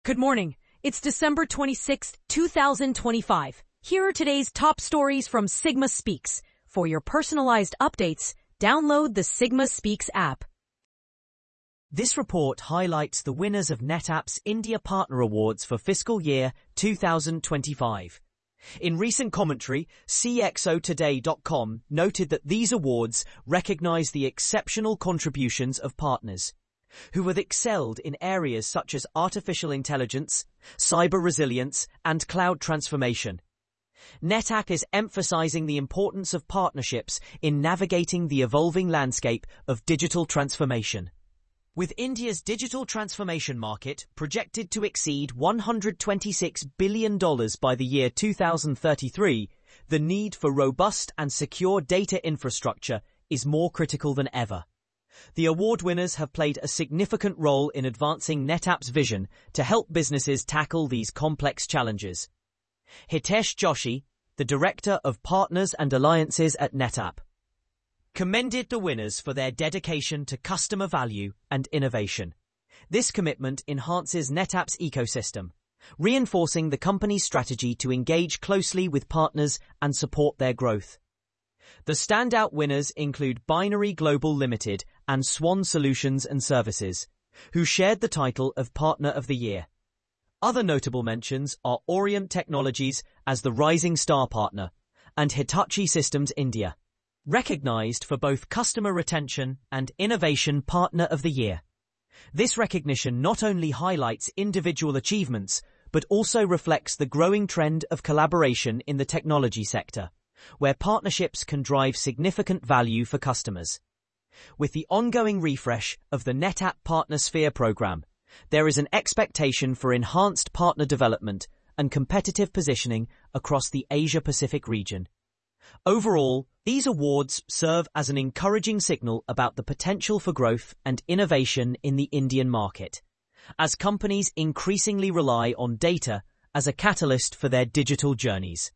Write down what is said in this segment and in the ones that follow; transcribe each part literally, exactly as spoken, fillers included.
Good morning. It's December twenty-sixth, two thousand twenty-five. Here are today's top stories from Sigma Speaks. For your personalized updates, download the Sigma Speaks app. This report highlights the winners of NetApp's India Partner Awards for fiscal year two thousand twenty-five. In recent commentary, C X O Today dot com noted that these awards recognize the exceptional contributions of partners who have excelled in areas such as artificial intelligence, cyber resilience, and cloud transformation. NetApp is emphasizing the importance of partnerships in navigating the evolving landscape of digital transformation. With India's digital transformation market projected to exceed one hundred twenty-six billion dollars by the year two thousand thirty-three, the need for robust and secure data infrastructure is more critical than ever. The award winners have played a significant role in advancing NetApp's vision to help businesses tackle these complex challenges. Hitesh Joshi, the Director of Partners and Alliances at NetApp, commended the winners for their dedication to customer value and innovation. This commitment enhances NetApp's ecosystem, reinforcing the company's strategy to engage closely with partners and support their growth. The standout winners include Binary Global Limited and Swan Solutions and Services, who shared the title of Partner of the Year. Other notable mentions are Orient Technologies as the Rising Star Partner and Hitachi Systems India, recognized for both customer retention and Innovation Partner of the Year. This recognition not only highlights individual achievements, but also reflects the growing trend of collaboration in the technology sector, where partnerships can drive significant value for customers. With the ongoing refresh of the NetApp Partner Sphere program, there is an expectation for enhanced partner development and competitive positioning across the Asia-Pacific region. Overall, these awards serve as an encouraging signal about the potential for growth and innovation in the Indian market, as companies increasingly rely on data as a catalyst for their digital journeys.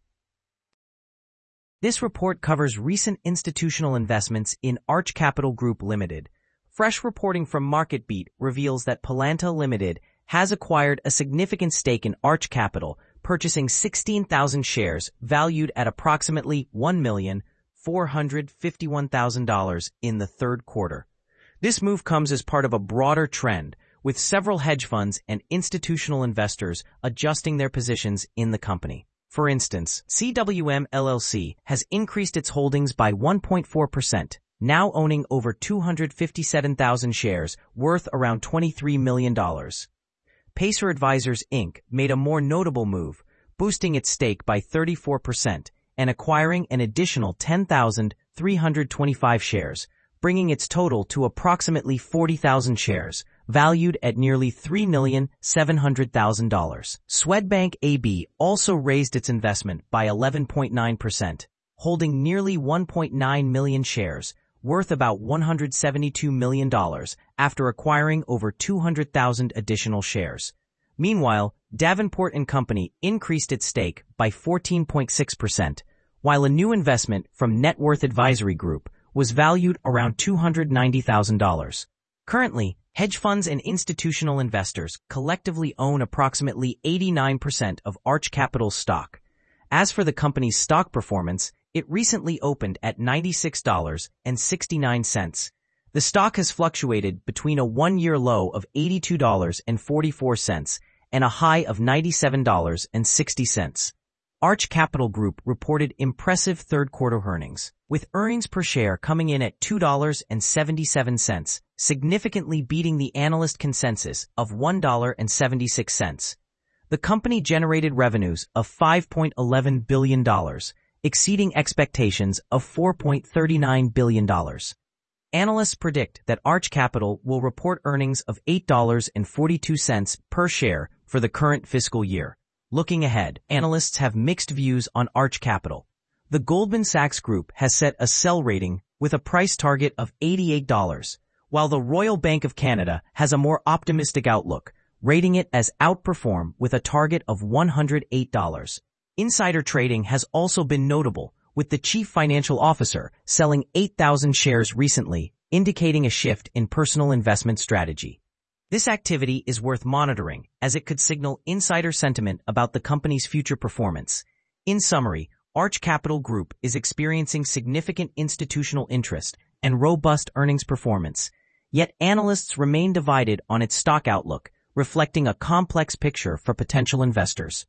This report covers recent institutional investments in Arch Capital Group Limited. Fresh reporting from MarketBeat reveals that Palanta Limited has acquired a significant stake in Arch Capital, purchasing sixteen thousand shares valued at approximately one million four hundred fifty-one thousand dollars in the third quarter. This move comes as part of a broader trend, with several hedge funds and institutional investors adjusting their positions in the company. For instance, C W M L L C has increased its holdings by one point four percent, now owning over two hundred fifty-seven thousand shares worth around twenty-three million dollars. Pacer Advisors Incorporated made a more notable move, boosting its stake by thirty-four percent and acquiring an additional ten thousand three hundred twenty-five shares, bringing its total to approximately forty thousand shares, valued at nearly three million seven hundred thousand dollars. Swedbank A B also raised its investment by eleven point nine percent, holding nearly one point nine million shares, worth about one hundred seventy-two million dollars, after acquiring over two hundred thousand additional shares. Meanwhile, Davenport and Company increased its stake by fourteen point six percent, while a new investment from Net Worth Advisory Group was valued around two hundred ninety thousand dollars. Currently, hedge funds and institutional investors collectively own approximately eighty-nine percent of Arch Capital's stock. As for the company's stock performance, it recently opened at ninety-six dollars and sixty-nine cents. The stock has fluctuated between a one-year low of eighty-two dollars and forty-four cents and a high of ninety-seven dollars and sixty cents. Arch Capital Group reported impressive third-quarter earnings, with earnings per share coming in at two dollars and seventy-seven cents, significantly beating the analyst consensus of one dollar and seventy-six cents. The company generated revenues of five point one one billion dollars, exceeding expectations of four point three nine billion dollars. Analysts predict that Arch Capital will report earnings of eight dollars and forty-two cents per share for the current fiscal year. Looking ahead, analysts have mixed views on Arch Capital. The Goldman Sachs Group has set a sell rating with a price target of eighty-eight dollars, while the Royal Bank of Canada has a more optimistic outlook, rating it as outperform with a target of one hundred eight dollars. Insider trading has also been notable, with the chief financial officer selling eight thousand shares recently, indicating a shift in personal investment strategy. This activity is worth monitoring as it could signal insider sentiment about the company's future performance. In summary, Arch Capital Group is experiencing significant institutional interest and robust earnings performance, yet analysts remain divided on its stock outlook, reflecting a complex picture for potential investors.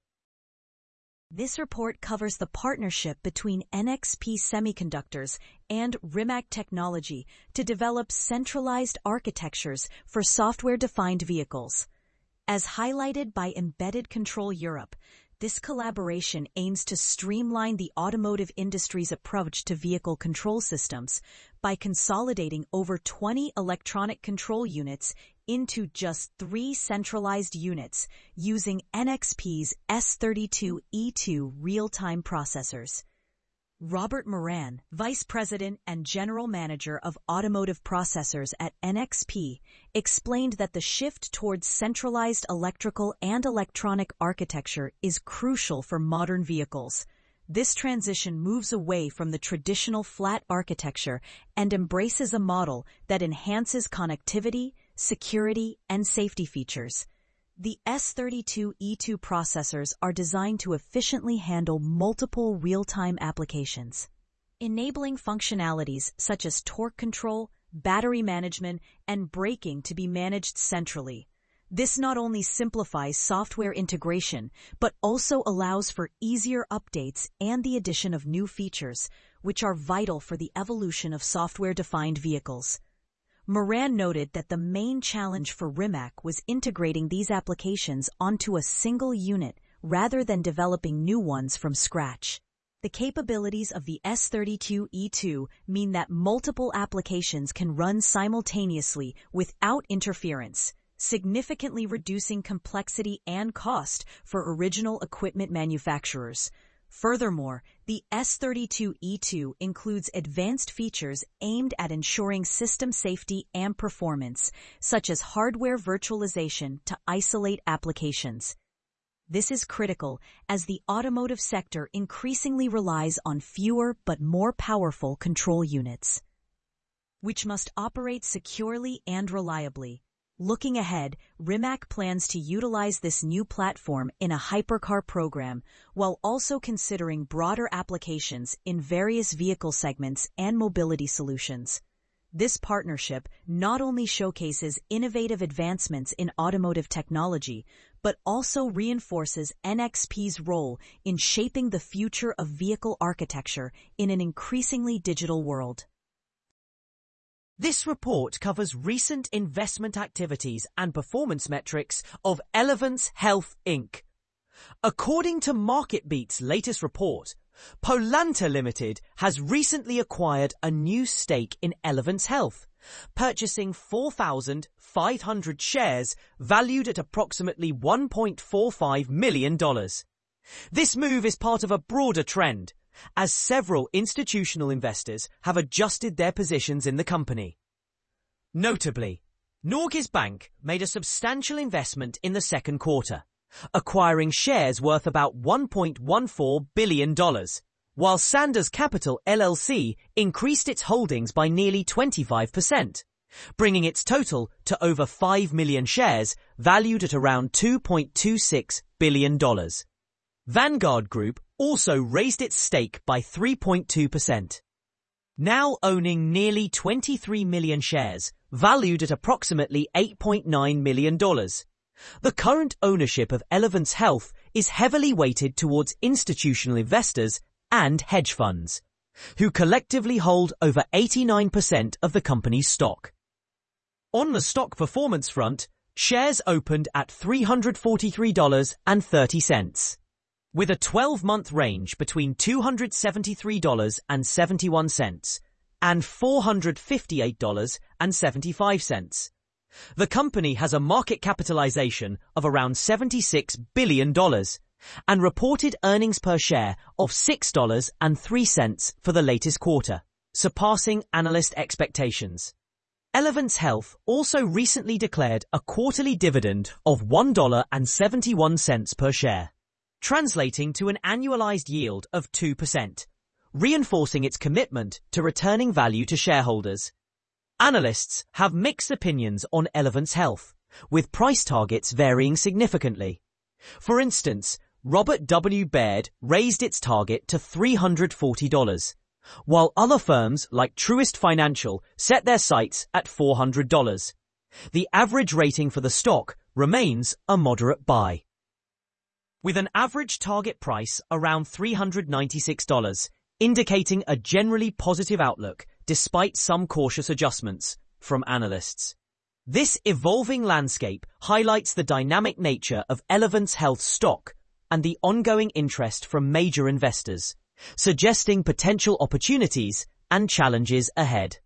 This report covers the partnership between N X P Semiconductors and Rimac Technology to develop centralized architectures for software-defined vehicles. As highlighted by Embedded Control Europe, this collaboration aims to streamline the automotive industry's approach to vehicle control systems by consolidating over twenty electronic control units into just three centralized units using N X P's S thirty-two E two real-time processors. Robert Moran, Vice President and General Manager of Automotive Processors at N X P, explained that the shift towards centralized electrical and electronic architecture is crucial for modern vehicles. This transition moves away from the traditional flat architecture and embraces a model that enhances connectivity, security, and safety features. The S thirty-two E two processors are designed to efficiently handle multiple real-time applications, enabling functionalities such as torque control, battery management, and braking to be managed centrally. This not only simplifies software integration, but also allows for easier updates and the addition of new features, which are vital for the evolution of software-defined vehicles. Moran noted that the main challenge for Rimac was integrating these applications onto a single unit rather than developing new ones from scratch. The capabilities of the S thirty-two E two mean that multiple applications can run simultaneously without interference, significantly reducing complexity and cost for original equipment manufacturers. Furthermore, the S thirty-two E two includes advanced features aimed at ensuring system safety and performance, such as hardware virtualization to isolate applications. This is critical as the automotive sector increasingly relies on fewer but more powerful control units, which must operate securely and reliably. Looking ahead, Rimac plans to utilize this new platform in a hypercar program while also considering broader applications in various vehicle segments and mobility solutions. This partnership not only showcases innovative advancements in automotive technology, but also reinforces N X P's role in shaping the future of vehicle architecture in an increasingly digital world. This report covers recent investment activities and performance metrics of Elevance Health Incorporated. According to MarketBeat's latest report, Polanta Limited has recently acquired a new stake in Elevance Health, purchasing four thousand five hundred shares valued at approximately one point four five million dollars. This move is part of a broader trend, as several institutional investors have adjusted their positions in the company. Notably, Norges Bank made a substantial investment in the second quarter, acquiring shares worth about one point one four billion dollars, while Sanders Capital L L C increased its holdings by nearly twenty-five percent, bringing its total to over five million shares valued at around two point two six billion dollars. Vanguard Group also raised its stake by three point two percent, now owning nearly twenty-three million shares, valued at approximately eight point nine million dollars. The current ownership of Elevance Health is heavily weighted towards institutional investors and hedge funds, who collectively hold over eighty-nine percent of the company's stock. On the stock performance front, shares opened at three hundred forty-three dollars and thirty cents. With a twelve-month range between two hundred seventy-three dollars and seventy-one cents and four hundred fifty-eight dollars and seventy-five cents. The company has a market capitalization of around seventy-six billion dollars and reported earnings per share of six dollars and three cents for the latest quarter, surpassing analyst expectations. Elevance Health also recently declared a quarterly dividend of one dollar and seventy-one cents per share, translating to an annualized yield of two percent, reinforcing its commitment to returning value to shareholders. Analysts have mixed opinions on Elevance Health, with price targets varying significantly. For instance, Robert W. Baird raised its target to three hundred forty dollars, while other firms like Truist Financial set their sights at four hundred dollars. The average rating for the stock remains a moderate buy. With an average target price around three hundred ninety-six dollars, indicating a generally positive outlook despite some cautious adjustments from analysts. This evolving landscape highlights the dynamic nature of Elevance Health stock and the ongoing interest from major investors, suggesting potential opportunities and challenges ahead.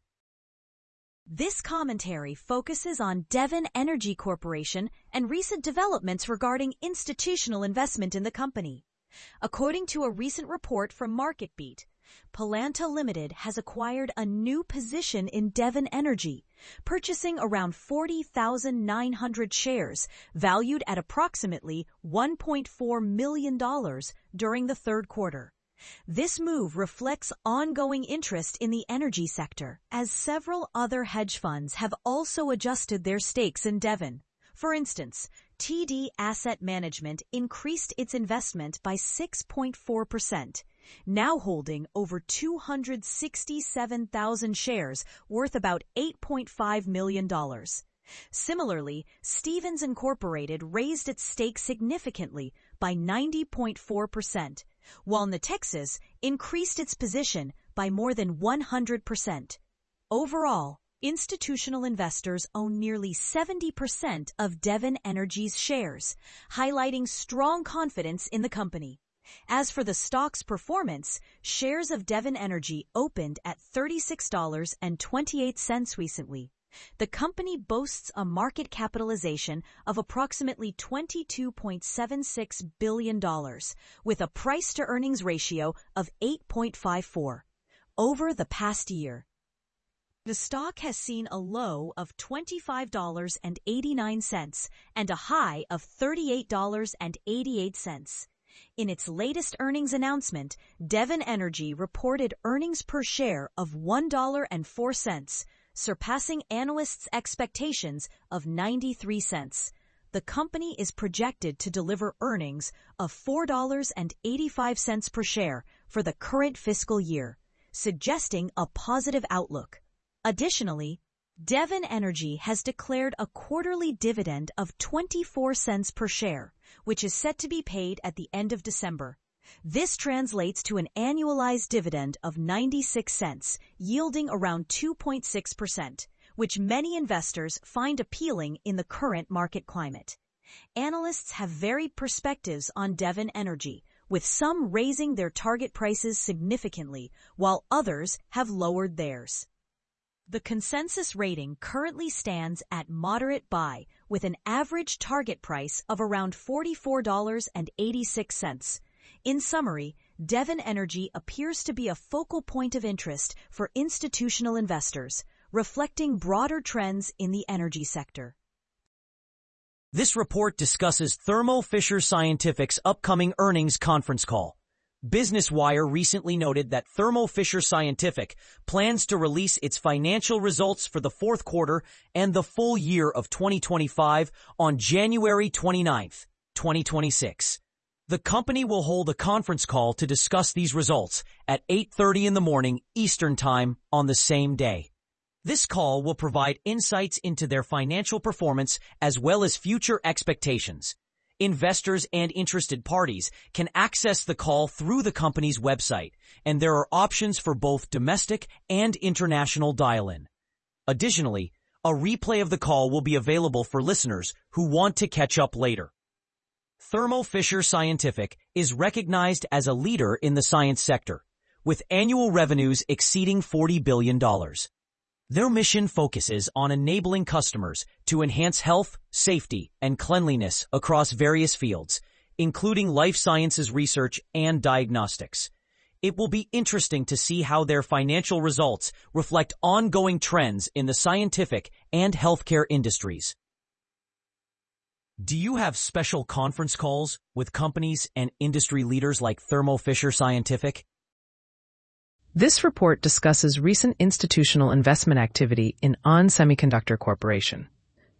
This commentary focuses on Devon Energy Corporation and recent developments regarding institutional investment in the company. According to a recent report from MarketBeat, Palanta Limited has acquired a new position in Devon Energy, purchasing around forty thousand nine hundred shares, valued at approximately one point four million dollars during the third quarter. This move reflects ongoing interest in the energy sector, as several other hedge funds have also adjusted their stakes in Devon. For instance, T D Asset Management increased its investment by six point four percent, now holding over two hundred sixty-seven thousand shares worth about eight point five million dollars. Similarly, Stephens Incorporated raised its stake significantly by ninety point four percent, while Natexis increased its position by more than one hundred percent. Overall, institutional investors own nearly seventy percent of Devon Energy's shares, highlighting strong confidence in the company. As for the stock's performance, shares of Devon Energy opened at thirty-six dollars and twenty-eight cents recently. The company boasts a market capitalization of approximately twenty-two point seven six billion dollars, with a price-to-earnings ratio of eight point five four. Over the past year, the stock has seen a low of twenty-five dollars and eighty-nine cents and a high of thirty-eight dollars and eighty-eight cents. In its latest earnings announcement, Devon Energy reported earnings per share of one dollar and four cents, surpassing analysts' expectations of ninety-three cents. The company is projected to deliver earnings of four dollars and eighty-five cents per share for the current fiscal year, suggesting a positive outlook. Additionally, Devon Energy has declared a quarterly dividend of twenty-four cents per share, which is set to be paid at the end of December. This translates to an annualized dividend of ninety-six cents, yielding around two point six percent, which many investors find appealing in the current market climate. Analysts have varied perspectives on Devon Energy, with some raising their target prices significantly, while others have lowered theirs. The consensus rating currently stands at moderate buy, with an average target price of around forty-four dollars and eighty-six cents. In summary, Devon Energy appears to be a focal point of interest for institutional investors, reflecting broader trends in the energy sector. This report discusses Thermo Fisher Scientific's upcoming earnings conference call. Business Wire recently noted that Thermo Fisher Scientific plans to release its financial results for the fourth quarter and the full year of twenty twenty-five on January twenty-ninth, twenty twenty-six. The company will hold a conference call to discuss these results at eight thirty in the morning Eastern Time on the same day. This call will provide insights into their financial performance as well as future expectations. Investors and interested parties can access the call through the company's website, and there are options for both domestic and international dial-in. Additionally, a replay of the call will be available for listeners who want to catch up later. Thermo Fisher Scientific is recognized as a leader in the science sector, with annual revenues exceeding forty billion dollars. Their mission focuses on enabling customers to enhance health, safety, and cleanliness across various fields, including life sciences research and diagnostics. It will be interesting to see how their financial results reflect ongoing trends in the scientific and healthcare industries. Do you have special conference calls with companies and industry leaders like Thermo Fisher Scientific? This report discusses recent institutional investment activity in ON Semiconductor Corporation.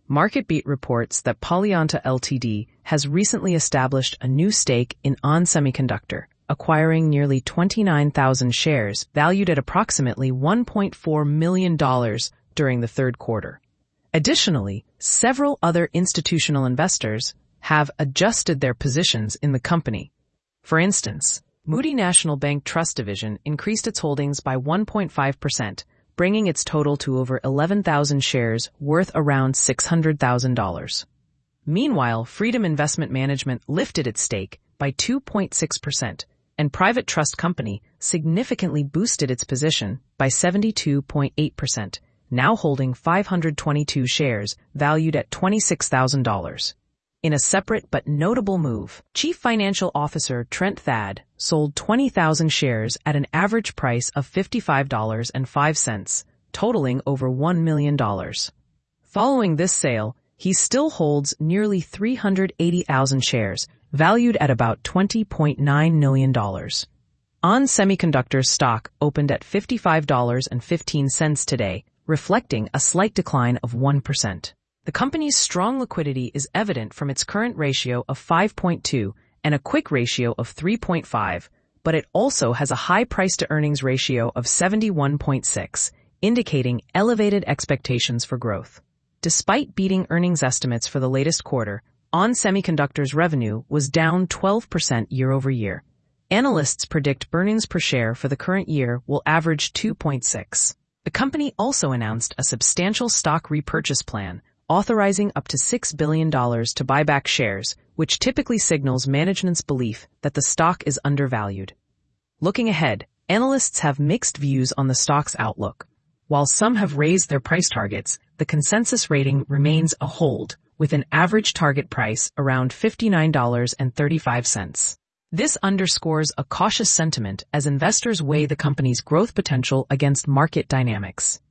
MarketBeat reports that Polyonta Limited has recently established a new stake in ON Semiconductor, acquiring nearly twenty-nine thousand shares valued at approximately one point four million dollars during the third quarter. Additionally, several other institutional investors have adjusted their positions in the company. For instance, Moody National Bank Trust Division increased its holdings by one point five percent, bringing its total to over eleven thousand shares worth around six hundred thousand dollars. Meanwhile, Freedom Investment Management lifted its stake by two point six percent, and Private Trust Company significantly boosted its position by seventy-two point eight percent, now holding five hundred twenty-two shares valued at twenty-six thousand dollars. In a separate but notable move, Chief Financial Officer Trent Thad sold twenty thousand shares at an average price of fifty-five dollars and five cents, totaling over one million dollars. Following this sale, he still holds nearly three hundred eighty thousand shares, valued at about twenty point nine million dollars. ON Semiconductor's stock opened at fifty-five dollars and fifteen cents today, reflecting a slight decline of one percent. The company's strong liquidity is evident from its current ratio of five point two and a quick ratio of three point five, but it also has a high price-to-earnings ratio of seventy-one point six, indicating elevated expectations for growth. Despite beating earnings estimates for the latest quarter, ON Semiconductor's revenue was down twelve percent year over year. Analysts predict earnings per share for the current year will average two point six. The company also announced a substantial stock repurchase plan, authorizing up to six billion dollars to buy back shares, which typically signals management's belief that the stock is undervalued. Looking ahead, analysts have mixed views on the stock's outlook. While some have raised their price targets, the consensus rating remains a hold, with an average target price around fifty-nine dollars and thirty-five cents. This underscores a cautious sentiment as investors weigh the company's growth potential against market dynamics.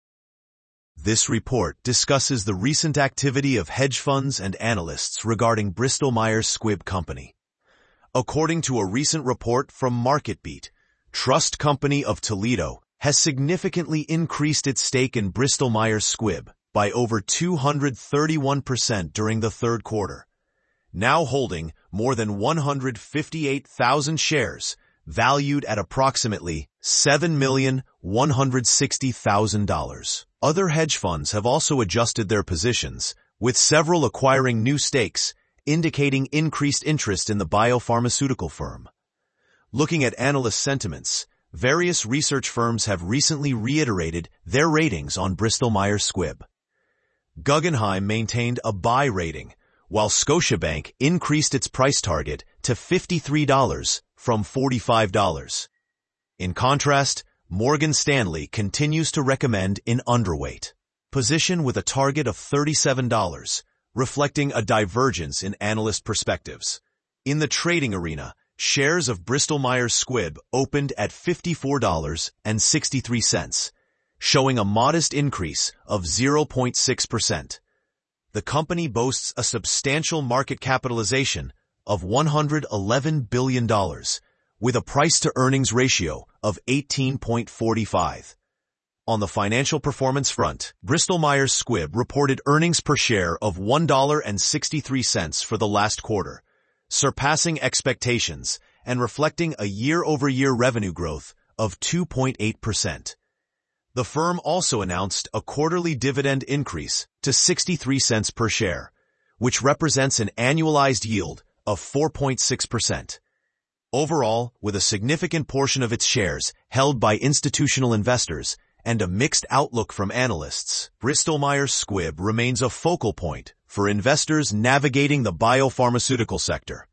This report discusses the recent activity of hedge funds and analysts regarding Bristol-Myers Squibb Company. According to a recent report from MarketBeat, Trust Company of Toledo has significantly increased its stake in Bristol-Myers Squibb by over two hundred thirty-one percent during the third quarter, now holding more than one hundred fifty-eight thousand shares, valued at approximately seven million one hundred sixty thousand dollars. Other hedge funds have also adjusted their positions, with several acquiring new stakes, indicating increased interest in the biopharmaceutical firm. Looking at analyst sentiments, various research firms have recently reiterated their ratings on Bristol-Myers Squibb. Guggenheim maintained a buy rating, while Scotiabank increased its price target to fifty-three dollars from forty-five dollars. In contrast, Morgan Stanley continues to recommend an underweight position with a target of thirty-seven dollars, reflecting a divergence in analyst perspectives. In the trading arena, shares of Bristol-Myers Squibb opened at fifty-four dollars and sixty-three cents, showing a modest increase of zero point six percent. The company boasts a substantial market capitalization of one hundred eleven billion dollars, with a price-to-earnings ratio of eighteen point four five. On the financial performance front, Bristol-Myers Squibb reported earnings per share of one dollar and sixty-three cents for the last quarter, surpassing expectations and reflecting a year-over-year revenue growth of two point eight percent. The firm also announced a quarterly dividend increase to sixty-three cents per share, which represents an annualized yield of four point six percent. Overall, with a significant portion of its shares held by institutional investors and a mixed outlook from analysts, Bristol-Myers Squibb remains a focal point for investors navigating the biopharmaceutical sector.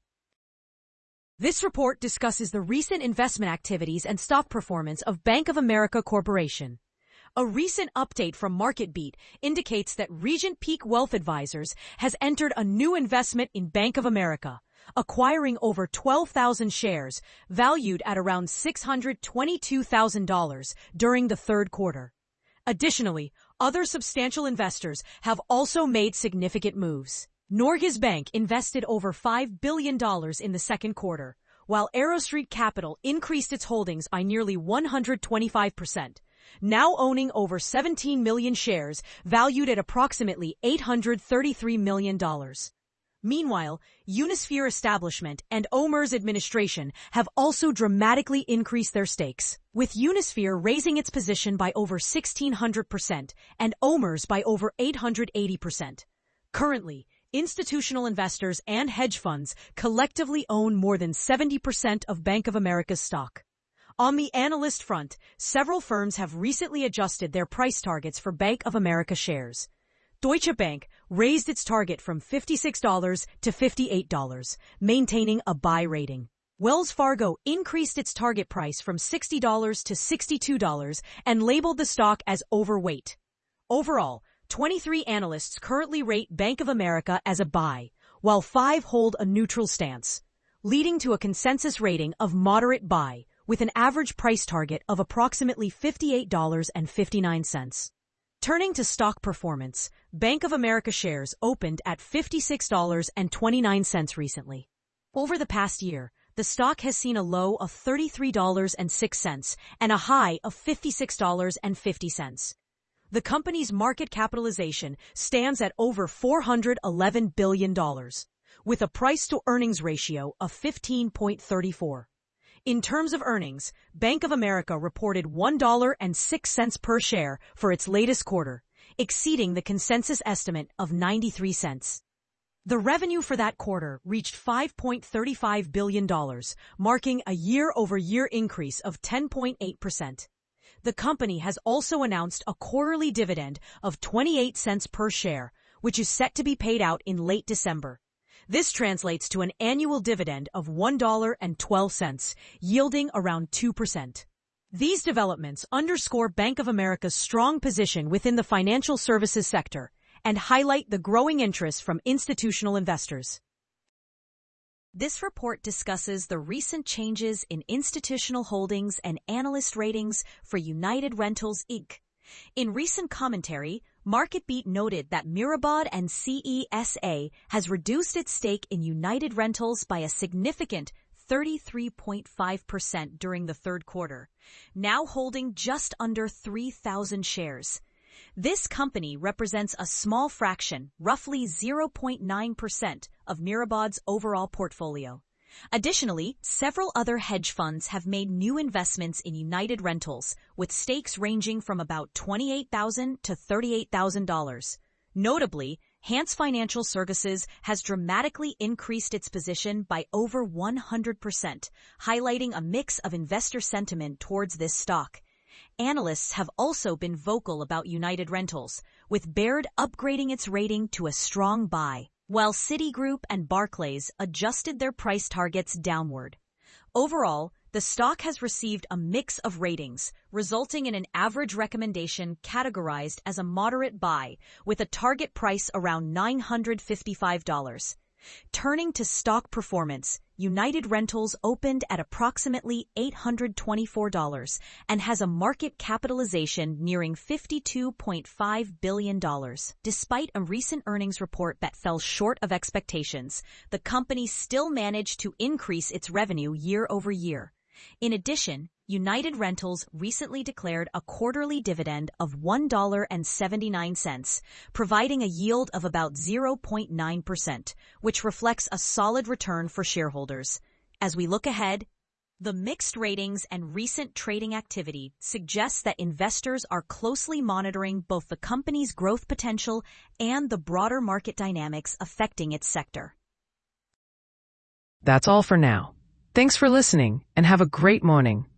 This report discusses the recent investment activities and stock performance of Bank of America Corporation. A recent update from MarketBeat indicates that Regent Peak Wealth Advisors has entered a new investment in Bank of America, acquiring over twelve thousand shares valued at around six hundred twenty-two thousand dollars during the third quarter. Additionally, other substantial investors have also made significant moves. Norges Bank invested over five billion dollars in the second quarter, while Arrow Street Capital increased its holdings by nearly one hundred twenty-five percent, now owning over seventeen million shares valued at approximately eight hundred thirty-three million dollars. Meanwhile, Unisphere Establishment and OMERS administration have also dramatically increased their stakes, with Unisphere raising its position by over sixteen hundred percent and OMERS by over eight hundred eighty percent. Currently, institutional investors and hedge funds collectively own more than seventy percent of Bank of America's stock. On the analyst front, several firms have recently adjusted their price targets for Bank of America shares. Deutsche Bank raised its target from fifty-six dollars to fifty-eight dollars, maintaining a buy rating. Wells Fargo increased its target price from sixty dollars to sixty-two dollars and labeled the stock as overweight. Overall, twenty-three analysts currently rate Bank of America as a buy, while five hold a neutral stance, leading to a consensus rating of moderate buy, with an average price target of approximately fifty-eight dollars and fifty-nine cents. Turning to stock performance, Bank of America shares opened at fifty-six dollars and twenty-nine cents recently. Over the past year, the stock has seen a low of thirty-three dollars and six cents and a high of fifty-six dollars and fifty cents. The company's market capitalization stands at over four hundred eleven billion dollars, with a price-to-earnings ratio of fifteen point three four. In terms of earnings, Bank of America reported one dollar and six cents per share for its latest quarter, exceeding the consensus estimate of ninety-three cents. The revenue for that quarter reached five point three five billion dollars, marking a year-over-year increase of ten point eight percent. The company has also announced a quarterly dividend of twenty-eight cents per share, which is set to be paid out in late December. This translates to an annual dividend of one dollar and twelve cents, yielding around two percent. These developments underscore Bank of America's strong position within the financial services sector and highlight the growing interest from institutional investors. This report discusses the recent changes in institutional holdings and analyst ratings for United Rentals, Incorporated. In recent commentary, MarketBeat noted that Mirabad and C E S A has reduced its stake in United Rentals by a significant thirty-three point five percent during the third quarter, now holding just under three thousand shares. This company represents a small fraction, roughly zero point nine percent, of Mirabad's overall portfolio. Additionally, several other hedge funds have made new investments in United Rentals, with stakes ranging from about twenty-eight thousand dollars to thirty-eight thousand dollars. Notably, Hans Financial Services has dramatically increased its position by over one hundred percent, highlighting a mix of investor sentiment towards this stock. Analysts have also been vocal about United Rentals, with Baird upgrading its rating to a strong buy, while Citigroup and Barclays adjusted their price targets downward. Overall, the stock has received a mix of ratings, resulting in an average recommendation categorized as a moderate buy, with a target price around nine hundred fifty-five dollars. Turning to stock performance, United Rentals opened at approximately eight hundred twenty-four dollars and has a market capitalization nearing fifty-two point five billion dollars. Despite a recent earnings report that fell short of expectations, the company still managed to increase its revenue year over year. In addition, United Rentals recently declared a quarterly dividend of one dollar and seventy-nine cents, providing a yield of about zero point nine percent, which reflects a solid return for shareholders. As we look ahead, the mixed ratings and recent trading activity suggests that investors are closely monitoring both the company's growth potential and the broader market dynamics affecting its sector. That's all for now. Thanks for listening and have a great morning.